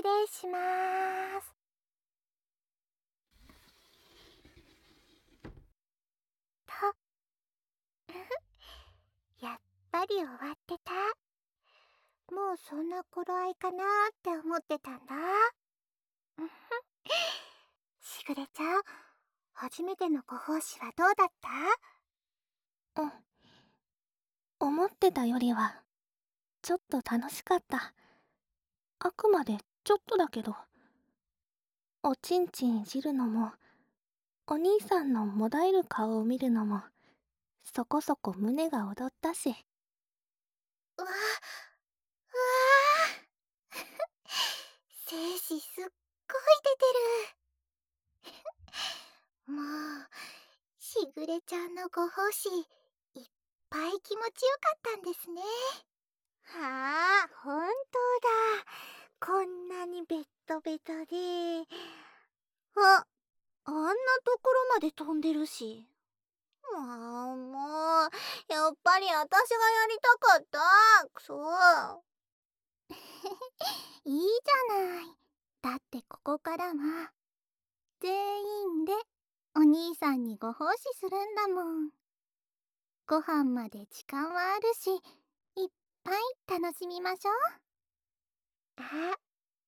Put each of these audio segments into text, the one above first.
礼しまーす。やっぱり終わってた。もうそんな頃合いかなーって思ってたんだ。しぐれちゃん、初めてのご奉仕はどうだった？ 思ってたよりはちょっと楽しかった。あくまでちょっとだけど。おちんちんいじるのも、お兄さんのもだえる顔を見るのも、そこそこ胸が躍ったし。 うわ、精子すっごい出てる。もう、しぐれちゃんのご奉仕、いっぱい気持ちよかったんですね。はあ、ほんとだ。こんなにベッドベトで。あんなところまで飛んでるし。もう、やっぱり私がやりたかった。くそ。いいじゃない。だってここからは、全員でお兄さんにご奉仕するんだもん。ご飯まで時間はあるし、いっぱい楽しみましょう。あ、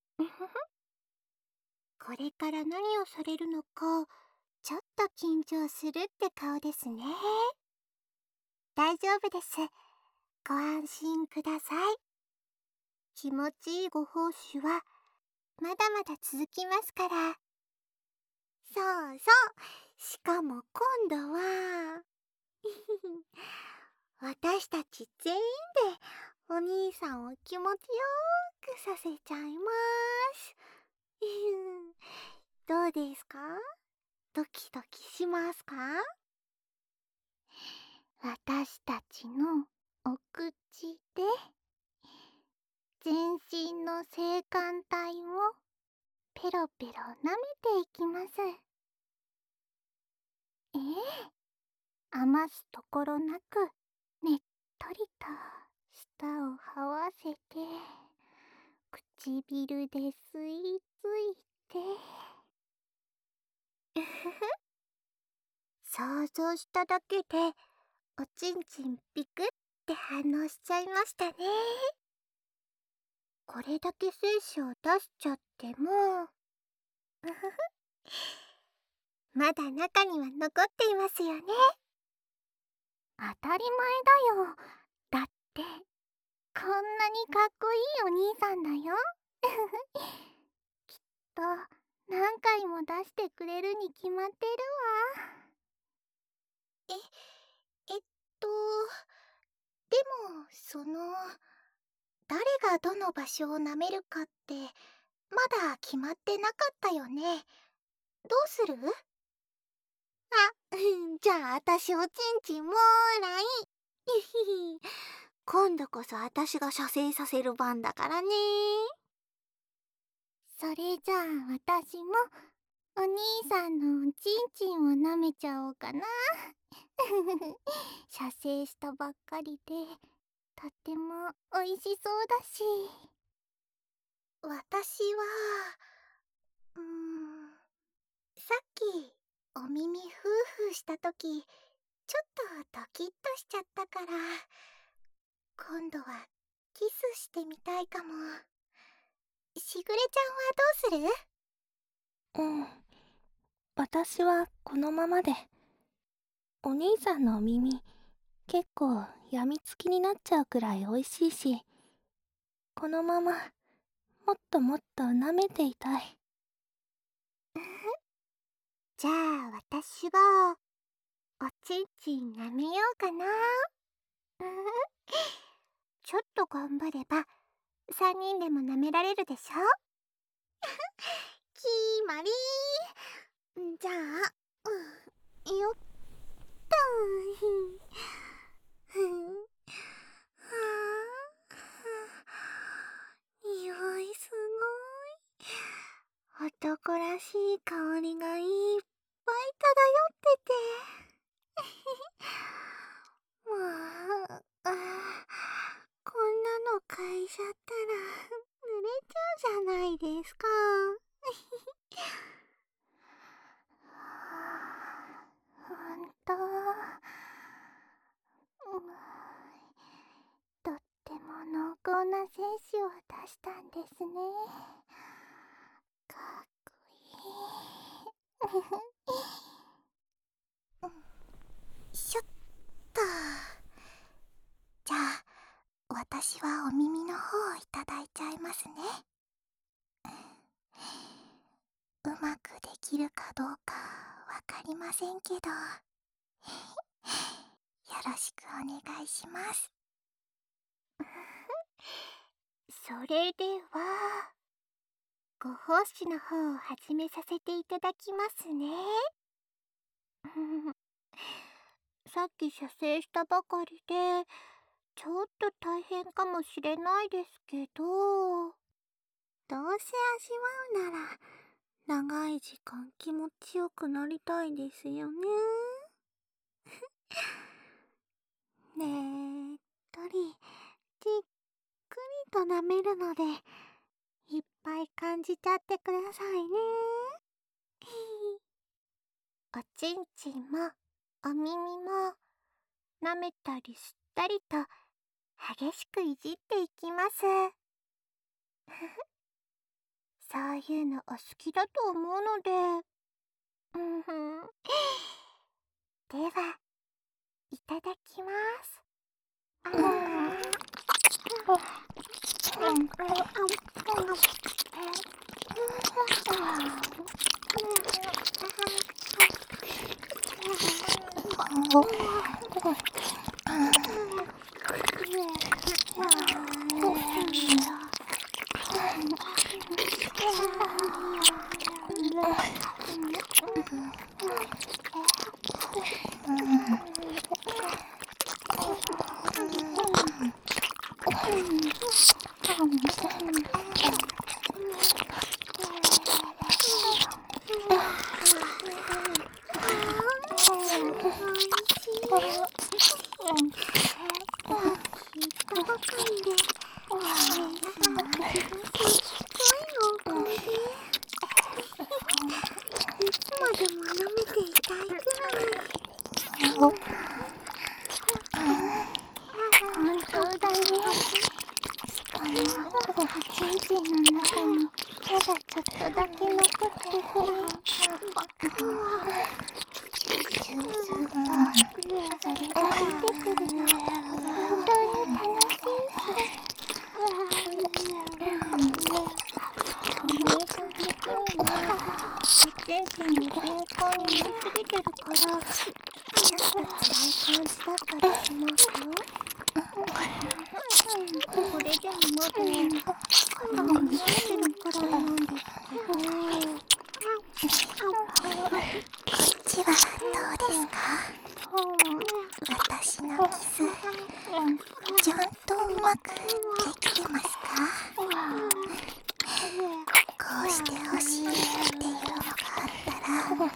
これから何をされるのか、ちょっと緊張するって顔ですね。大丈夫です。ご安心ください。気持ちいいご奉仕はまだまだ続きますから。そうそう。しかも今度は私たち全員でお兄さんを気持ちよくさせちゃいます。どうですか？ドキドキしますか？私たちのお口で全身の性感帯をペロペロ舐めていきます。余すところなくねっとりと舌を這わせて唇で吸い付いて想像しただけでおちんちんピクって反応しちゃいましたね。これだけ精子を出しちゃってもまだ中には残っていますよね。当たり前だよ。だってこんなにかっこいいお兄さんだよ。きっと何回も出してくれるに決まってるわ。え、えっと、でも誰がどの場所を舐めるかってまだ決まってなかったよね。どうする？じゃあ私おちんちんもーらい。今度こそ私が射精させる番だからね。それじゃあ私もお兄さんのおちんちんを舐めちゃおうかな。射精したばっかりでとってもおいしそうだし。私はさっきお耳フーフーしたときちょっとドキッとしちゃったから、今度はキスしてみたいかも。しぐれちゃんはどうする？ 私はこのままで。お兄さんのお耳、結構やみつきになっちゃうくらい美味しいし、このままもっともっと舐めていたい。 じゃあ私はおちんちん舐めようかな。ちょっと頑張れば3人でも舐められるでしょ。きまりー。じゃあ、よっとはあ、匂いすごい。男らしい香りがいっぱい漂ってて。もう、こんなの嗅いじゃったら濡れちゃうじゃないですか。ほんと、とっても濃厚な精子を出したんですね。かっこいい。しょっと。じゃあ、私はお耳の方をいただいちゃいますね。うまくできるかどうかわかりませんけど、よろしくお願いします。それでは、ご奉仕の方を始めさせていただきますね。さっき射精したばかりで、ちょっと大変かもしれないですけど、どうせ味わうなら、長い時間気持ちよくなりたいですよね。ねっとり、じっくりと舐めるので、いっぱい感じちゃってくださいね。おちんちんもお耳も舐めたり吸ったりと激しくいじっていきます。そういうのお好きだと思うので、では、いただきます。本当だね。ちんちんの中にまだちょっとだけ残ってて、それが出てくるのが本当に楽しいし、精神に敏感になりすぎてるから、ちょっと辛い感じだったりしますよ。それでもまだ体が慣れてるくらいなんですけど、こっちはどうですか？私のキス、ちゃんとうまくできてますか？こうしてほしいっていうのがあったら、遠慮な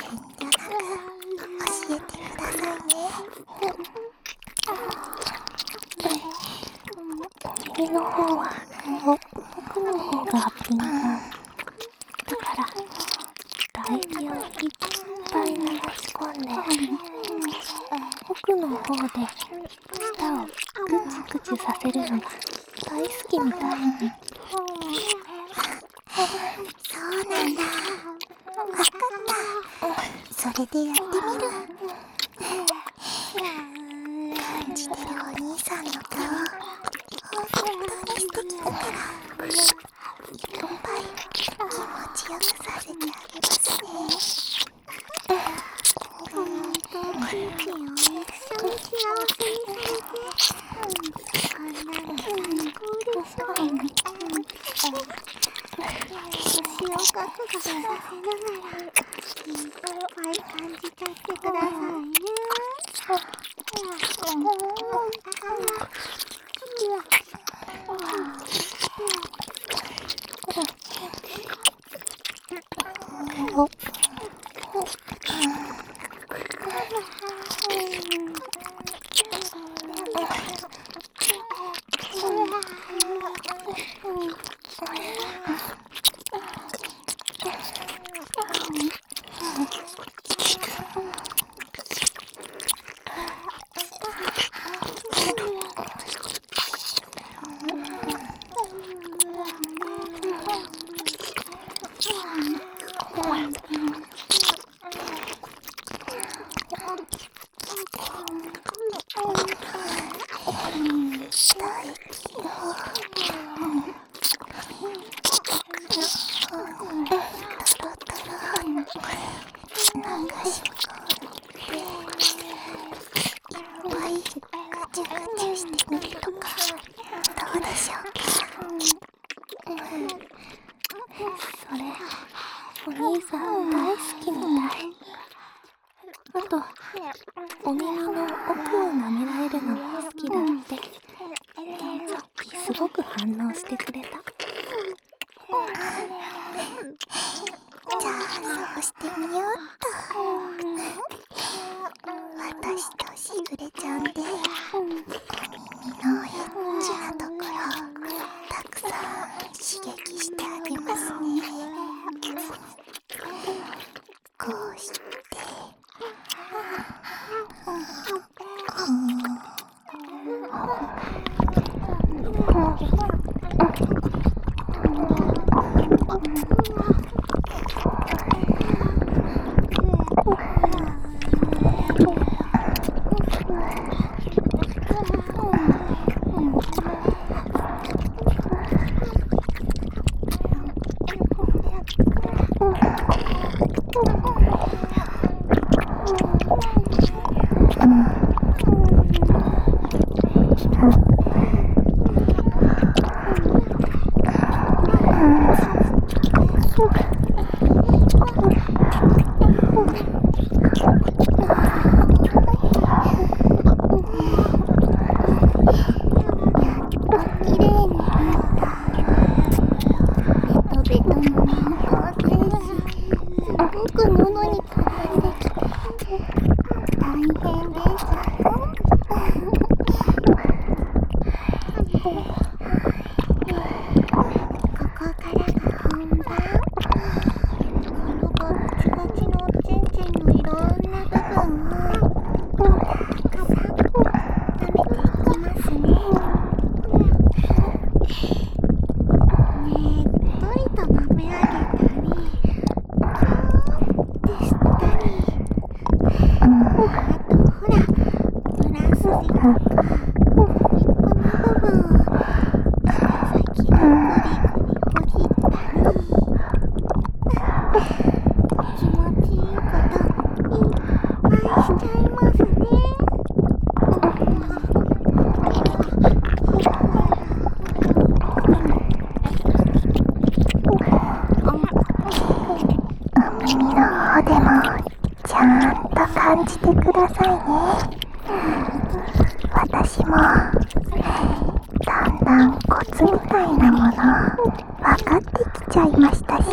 く教えてくださいね。 耳の方は奥の方が敏感だから、唾液をいっぱい流し込んで、奥の方で舌をぐちぐちさせるのが大好きみたい。 そうなんだ。わかった。それでやってみる。感じてるお兄さんの顔、本当に素敵だから、いっぱい気持ちよくさせてあげますね。本当に一緒に幸せにされて、こんなに最高でしょ。塩かくがさせながら、いっぱい感じちゃってくださいね。 すごく反応してくれた。 じゃあそうしてみようっと。私としぐれちゃんでお耳のエッチなところたくさん刺激してあげますね。こうして感じてくださいね。私もだんだんコツみたいなもの分かってきちゃいましたし、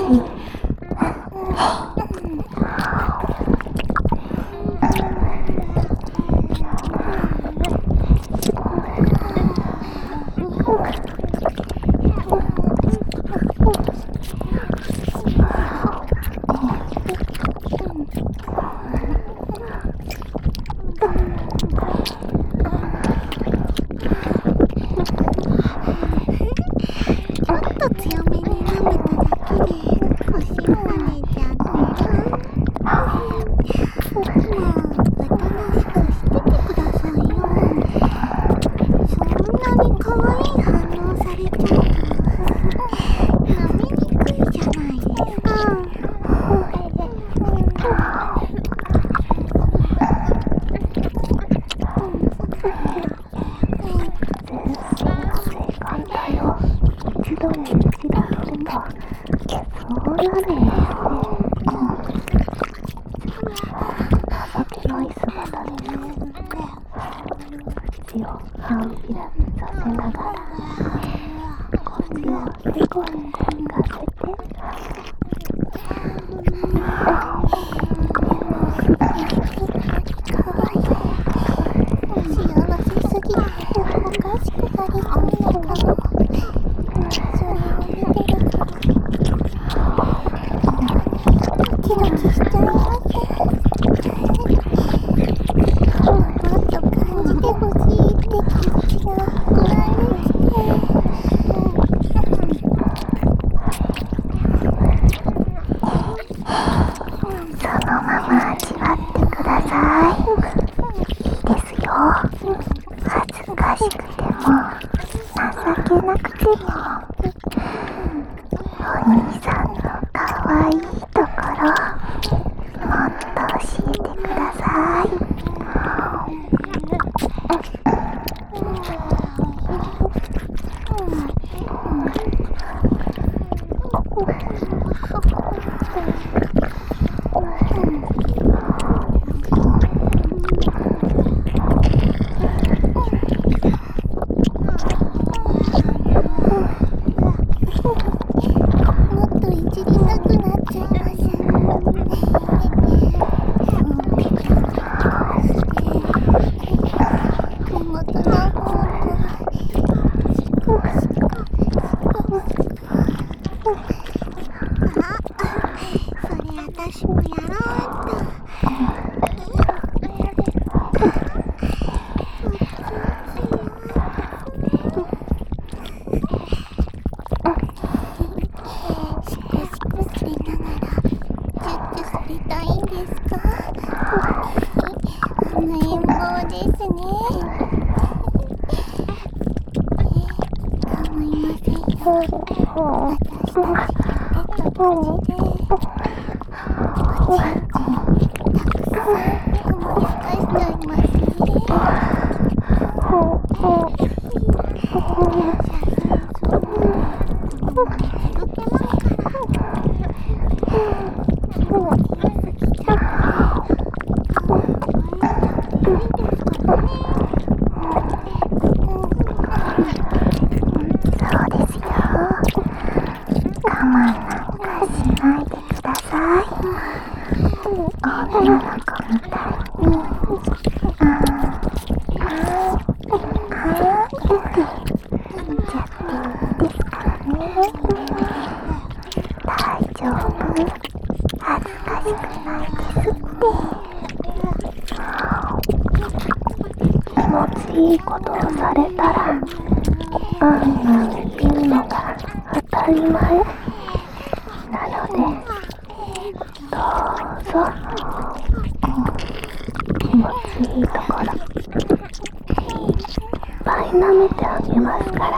いいことをされたらあんなん言うのが当たり前なので、どうぞ気持ちいいところいっぱい舐めてあげますから。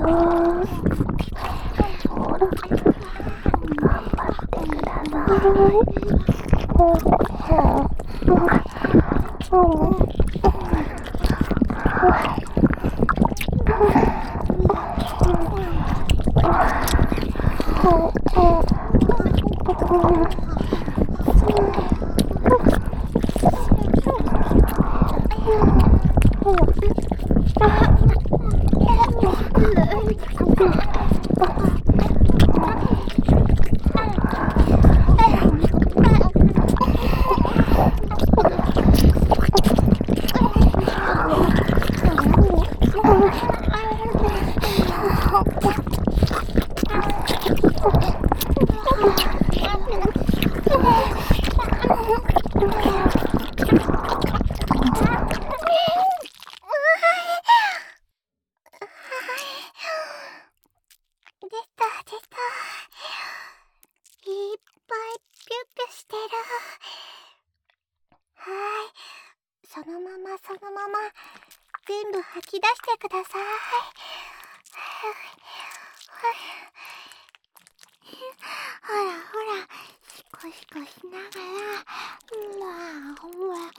出た出た。いっぱいピュッピュしてる。はい、そのままそのまま全部吐き出してください。ほらほら、シコシコしながら、うわうわ。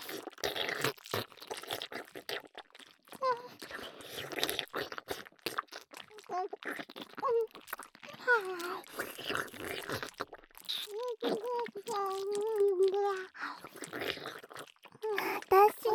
私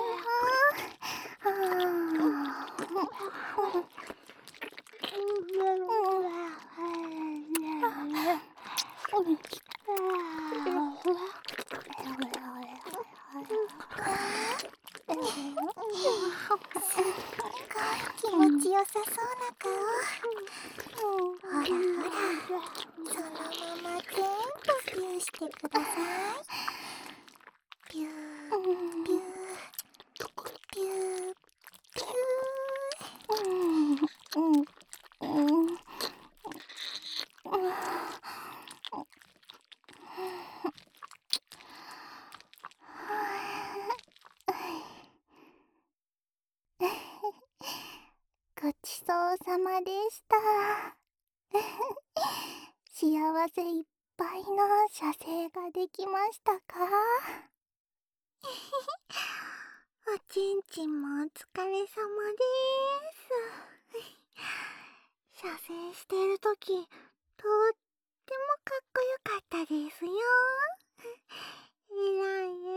すっごい気持ちよさそうな顔。ほらほら、そのまま全部ピューしてください。ピューピューピューピュー。ごちそうさまでした。幸せいっぱいの写生ができましたか？おちんちんもお疲れさまです。写生してるとき、とってもかっこよかったですよ。えらいえらい。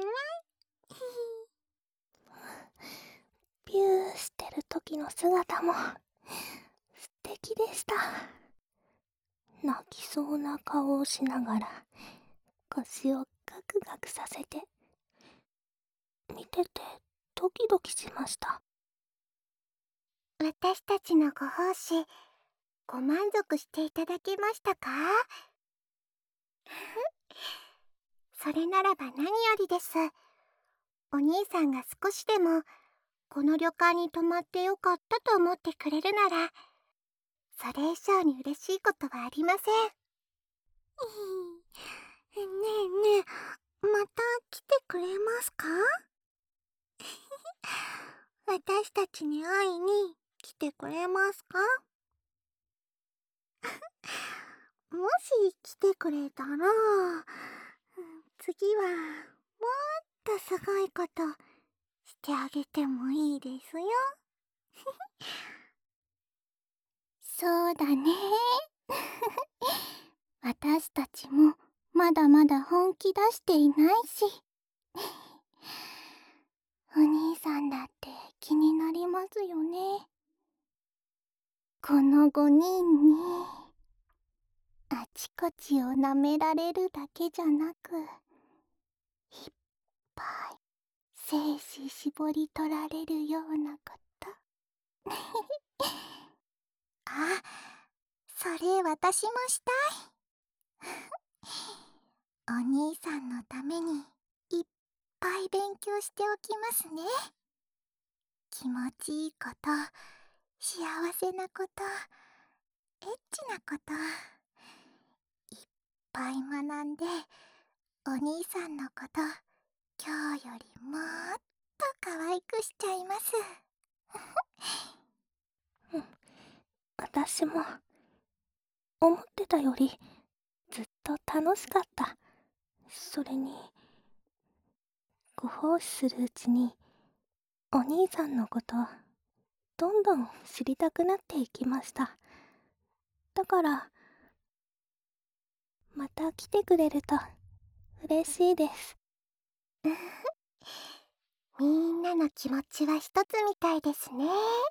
ピューしてる時の姿も素敵でした。泣きそうな顔をしながら腰をガクガクさせて、見ててドキドキしました。 私たちのご奉仕、ご満足していただけましたか？それならば何よりです。お兄さんが少しでもこの旅館に泊まってよかったと思ってくれるなら、それ以上に嬉しいことはありません。ねえねえ、また来てくれますか？私たちに会いに来てくれますか？もし来てくれたら、次はもっとすごいことしてあげてもいいですよ。そうだね。私たちもまだまだ本気出していないし。お兄さんだって気になりますよね。この5人にあちこちを舐められるだけじゃなく、いっぱい精子絞り取られるようなこと。あ、それ私もしたい。お兄さんのためにいっぱい勉強しておきますね。気持ちいいこと、幸せなこと、エッチなこと、いっぱい学んで、お兄さんのこと、今日よりもっと可愛くしちゃいます。 私も思ってたよりずっと楽しかった。それにご奉仕するうちにお兄さんのことどんどん知りたくなっていきました。だからまた来てくれると嬉しいです。 みんなの気持ちは一つみたいですね。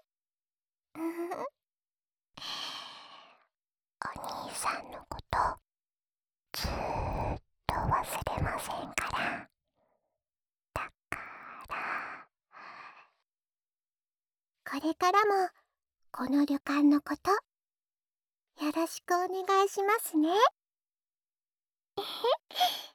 お兄さんのことずーっと忘れませんから。だからこれからもこの旅館のことよろしくお願いしますね。